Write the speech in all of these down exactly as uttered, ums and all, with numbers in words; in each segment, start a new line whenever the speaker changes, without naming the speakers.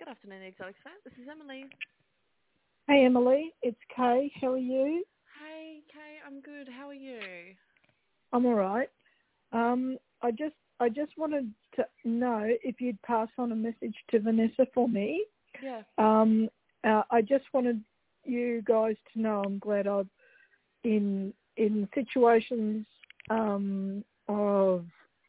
Good afternoon, Exotic Fan. This is Emily.
Hey Emily, it's Kay. How are you?
Hey, Kay, I'm good. How are you?
I'm all right. Um, I just I just wanted to know if you'd pass on a message to Vanessa for me.
Yeah.
Um, uh, I just wanted you guys to know I'm glad I've in in situations um, of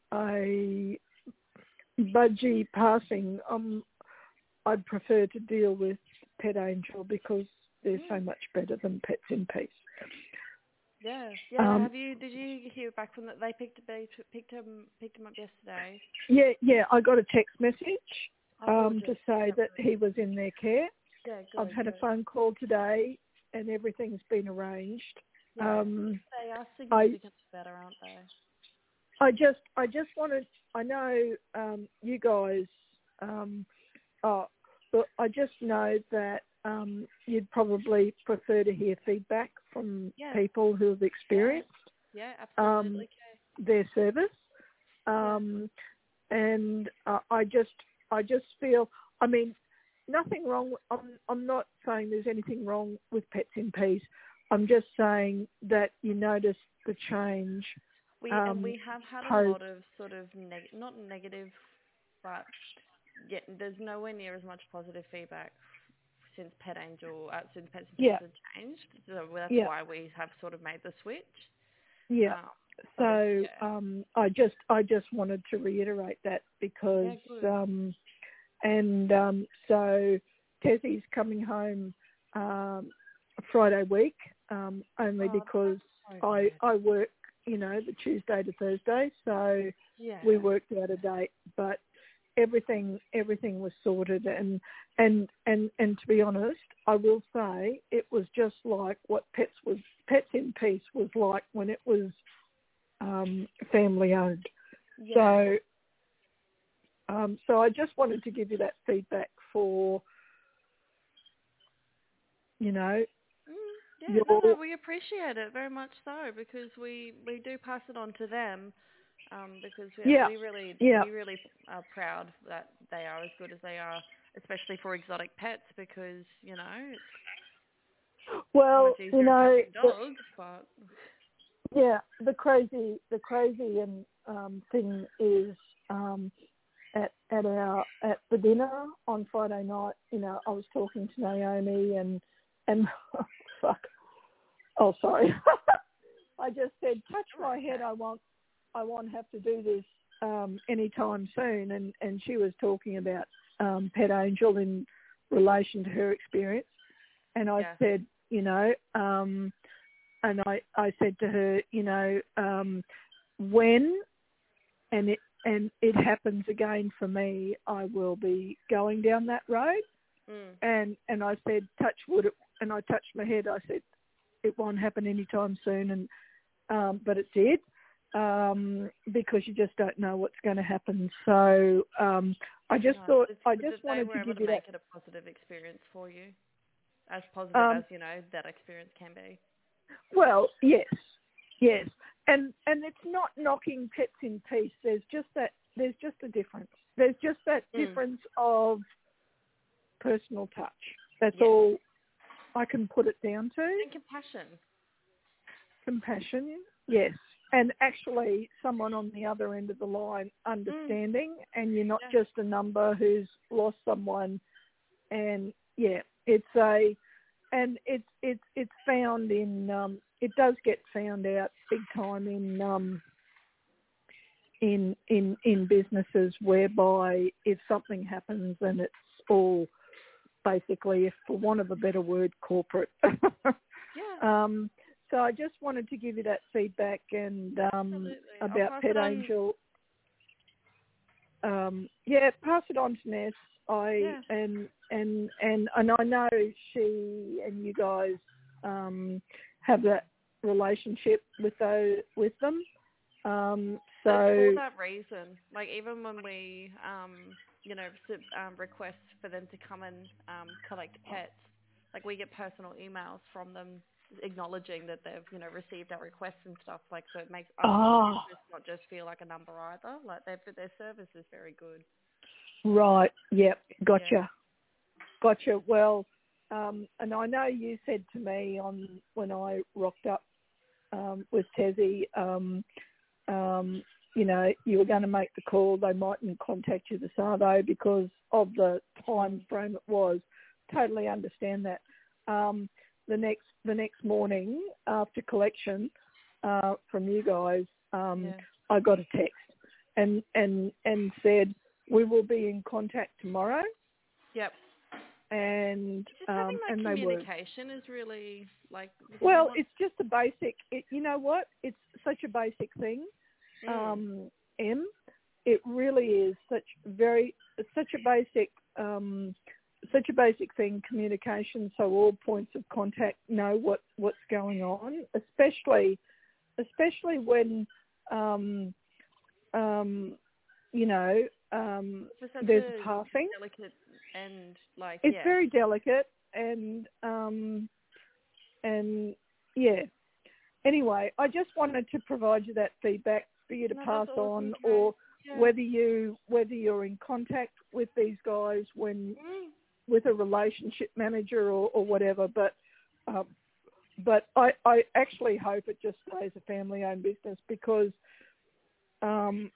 a budgie passing. Um, I'd prefer to deal with Pet Angel because they're
Yeah.
so much better than Pets in Peace.
Yeah. Yeah.
Um,
Have you? Did you hear back from that? They picked they t- picked him picked him up yesterday.
yeah, yeah, I got a text message
Oh,
um, to
gorgeous.
say
Yeah.
that he was in their care.
Yeah.
I've
Good.
had a
Good.
phone call today and everything's been arranged.
Yeah.
Um,
They are
I
significantly better, aren't they?
I just I just wanted I know um, you guys um, oh, but I just know that um, you'd probably prefer to hear feedback from
Yeah.
people who have
Yeah.
experienced
Yeah.
um,
Absolutely. Kay.
their service.
Yeah.
Um, and uh, I just, I just feel, I mean, nothing wrong. I'm, I'm not saying there's anything wrong with Pets in Peace. I'm just saying that you notice the change.
We and
Um,
we have had a
post,
lot of sort of neg- not negative, but yeah, there's nowhere near as much positive feedback since Pet Angel, uh, since Pets and Pets
yeah,
have changed. So that's
yeah,
why we have sort of made the switch.
yeah.
Um, but it's,
So
yeah.
um, I just, I just wanted to reiterate that because,
Yeah, good.
um, and um, so Tessie's coming home um, Friday week um, only
Oh,
because
that's so
I
good.
I work, you know, the Tuesday to Thursday, so
Yeah.
we worked out a date, but everything everything was sorted, and and and and to be honest, I will say it was just like what Pets was Pets in Peace was like when it was um, family owned.
Yeah.
So um, so I just wanted to give you that feedback for, you know,
Mm, yeah, no, no,
your,
we appreciate it very much so because we, we do pass it on to them um, because yeah,
yeah,
we really
yeah.
we really are proud that they are as good as they are, especially for exotic pets because, you know, it's so
Well,
much
you
easier
know,
adopting
the,
dogs, but
yeah, the crazy, the crazy and um, thing is um, at at our at the dinner on Friday night. You know, I was talking to Naomi and and fuck. Oh, sorry. I just said, touch
oh,
my head.
okay.
I won't. I won't have to do this um, anytime soon. And and she was talking about um, Pet Angel in relation to her experience. And I
Yeah.
said, you know, um, and I, I said to her, you know, um, when and it and it happens again for me, I will be going down that road.
Mm.
And and I said, touch wood, and I touched my head. I said, it won't happen anytime soon, and um, but it did. Um, because you just don't know what's going to happen. So um, I just
No,
thought,
but it's
I
good that
just
they
wanted
were
to
able
give
to
you that.
make it a positive experience for you, as positive as
Um,
you know that experience can be.
well, yes, yes, and and it's not knocking Pets in Peace. There's just that. There's just a difference. There's just that
Mm.
difference of personal touch. That's
Yeah.
all I can put it down to.
And compassion.
Compassion, yes. And actually someone on the other end of the line
Mm.
understanding, and you're not
Yeah.
just a number who's lost someone. And yeah, it's a, and it's, it's, it's found in, um, it does get found out big time in, um, in, in, in businesses whereby if something happens and it's all basically, if for want of a better word, corporate.
Yeah.
um, So I just wanted to give you that feedback and um,
Absolutely. I'll
about
pass
Pet
it on.
Angel. Um, yeah, pass it on to Ness. I
Yeah.
and and and and I know she and you guys um, have that relationship with those with them. Um,
It's for
so
that reason. Like even when we, um, you know, sub, um, request for them to come and um, collect pets, like we get personal emails from them acknowledging that they've, you know, received our requests and stuff. Like so, it makes us as a
ah,
business not just feel like a number either. Like their their service is very good.
right, yep,
Yeah.
gotcha. Gotcha. Well, um, and I know you said to me on when I rocked up um, with Tessie, um, um, you know, you were going to make the call. They mightn't contact you this Arvo because of the time frame it was. Totally understand that. Um, the next the next morning after collection uh, from you guys, um,
Yeah.
I got a text and, and and said we will be in contact tomorrow.
Yep.
And
Just having
um,
that
and they were.
communication is really like.
Well,
want...
it's just a basic. It, you know what? It's such a basic thing.
Mm.
Um, M. It really is such very it's such a basic um, such a basic thing. Communication, so all points of contact know what, what's going on, especially especially when um, um, you know um, there's a passing.
Delicate and like
it's
yeah.
very delicate and um, and yeah. Anyway, I just wanted to provide you that feedback for you to
no,
pass
awesome,
on,
Kay.
or
yeah.
whether you whether you're in contact with these guys when
Mm.
with a relationship manager or, or whatever. But um, but I, I actually hope it just stays a family-owned business because um,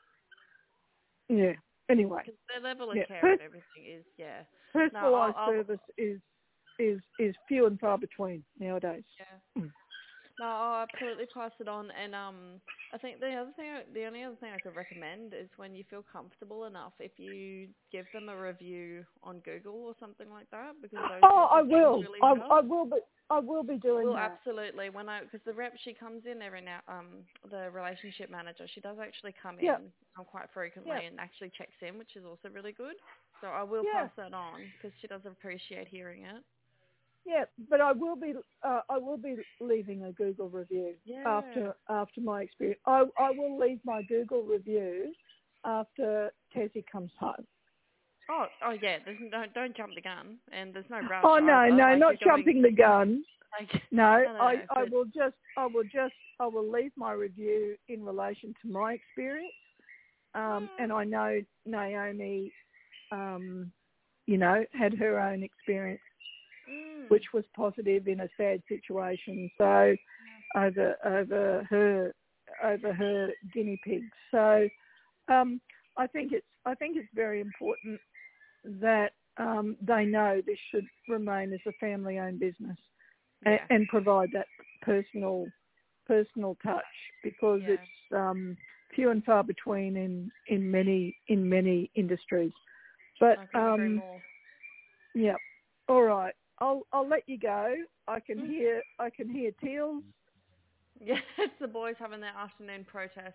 yeah. Anyway,
the level of
yeah.
care
Pers-
and everything is yeah.
personalised
No, I'll, I'll,
service is is is few and far between nowadays.
Yeah.
Mm.
No, I'll absolutely pass it on. And um, I think the other thing, the only other thing I could recommend is when you feel comfortable enough, if you give them a review on Google or something like that, because those
Oh,
sorts
I
of
will.
things really
I,
help.
I will be. I will be doing
Well,
that.
absolutely. When I, because the rep, she comes in every now, um, the relationship manager, she does actually come
Yeah.
in um, quite frequently
Yeah.
and actually checks in, which is also really good. So I will
Yeah.
pass that on because she does appreciate hearing it.
Yeah, but I will be. Uh, I will be leaving a Google review
Yeah.
after after my experience. I I will leave my Google review after Tessie comes home.
Oh, oh yeah. There's no, don't jump the gun, and there's no rush.
Oh no,
either.
no,
Like,
not
you're going,
jumping the gun.
like,
No,
no, no,
I
no.
I
But,
will just I will just I will leave my review in relation to my experience. Um,
yeah.
and I know Naomi, um, you know, had her own experience,
Mm.
which was positive in a sad situation. So over over her over her guinea pigs. So um, I think it's I think it's very important that um, they know this should remain as a family-owned business and,
Yeah.
and provide that personal personal touch because
Yeah.
it's um, few and far between in, in many in many industries. But
I couldn't agree
um,
more.
yeah, all right. I'll I'll let you go. I can
Mm.
hear I can hear teals.
Yeah, it's the boys having their afternoon protest.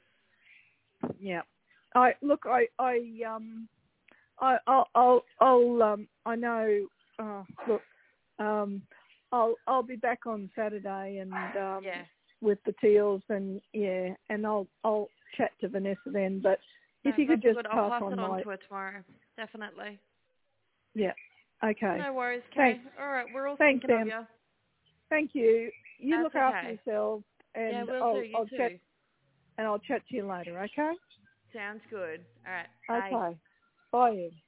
Yeah. I look. I I um. I I'll I'll, I'll um. I know. Uh, look. Um. I'll I'll be back on Saturday and um.
Yeah.
With the teals and yeah, and I'll I'll chat to Vanessa then. But
No,
if you could
that's
just
good. I'll
pass
pass
on
it on
my
to her tomorrow. Definitely.
yeah. Okay.
No worries, Kay.
Thanks.
All right, we're all
Thanks,
thinking of
Em.
you.
Thank you. You
That's
look after
okay.
yourself,
Yeah,
and
we'll
I'll
do. You
I'll
too.
chat and I'll chat to you later. Okay.
Sounds good. All right. Bye.
Okay. Bye, Em.